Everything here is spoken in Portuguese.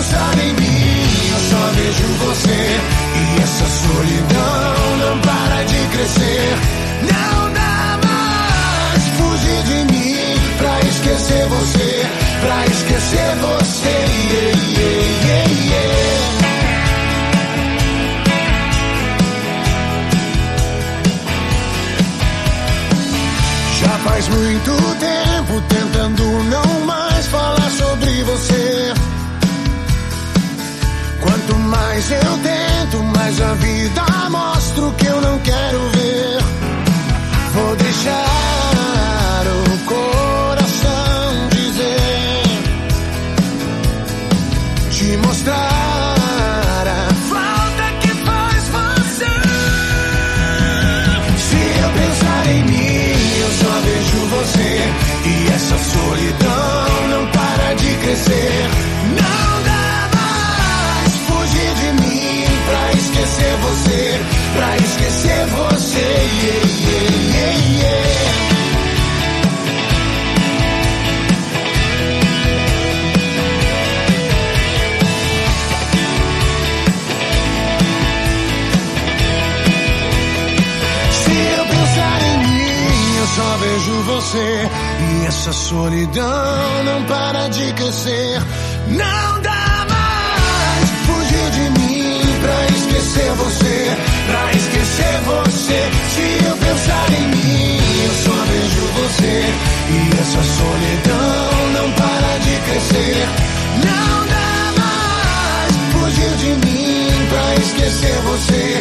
pensar em mim, eu só vejo você. E essa solidão não para de crescer. Não dá mais fugir de mim pra esquecer você, pra esquecer você. Yeah, yeah, yeah, yeah. Já faz muito tempo tentando não mais falar sobre você. Quanto mais eu tento, mais a vida mostra o que eu não quero ver. Vou deixar o coração dizer, te mostrar a falta que faz você. Se eu pensar em mim, eu só vejo você. E essa solidão não para de crescer. Não dá mais fugir de mim pra esquecer você, pra esquecer você. Yeah, yeah, yeah, yeah. Só vejo você e essa solidão não para de crescer. Não dá mais fugir de mim pra esquecer você, pra esquecer você. Se eu pensar em mim, eu só vejo você e essa solidão não para de crescer. Não dá mais fugir de mim pra esquecer você,